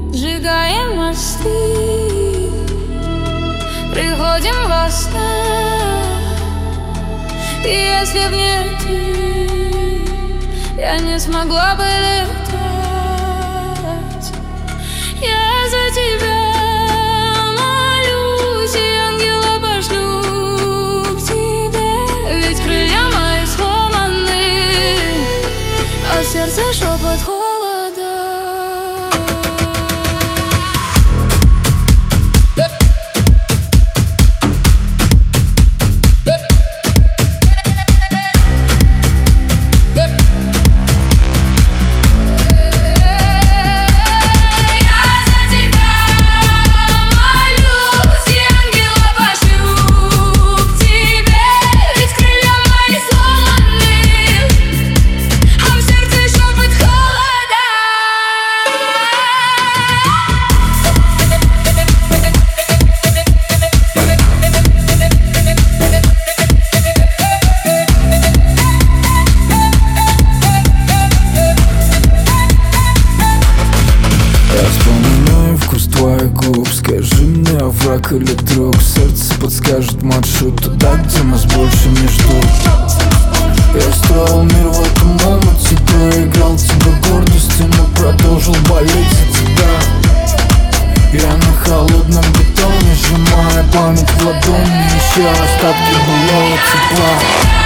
Сжигаем мосты, приходим во снах. И если б не ты, я не смогла бы летать. Я за тебя молюсь, и ангела пошлю к тебе. Ведь крылья мои сломаны, а сердце шепот холода. Скажи мне, враг или друг? Сердце подскажет маршрут туда, где нас больше не ждут. Я строил мир в этом омуте, проиграл тебе гордости, но продолжил болеть за тебя. Я на холодном бетоне, сжимая память в ладони, ища остатки былого тепла.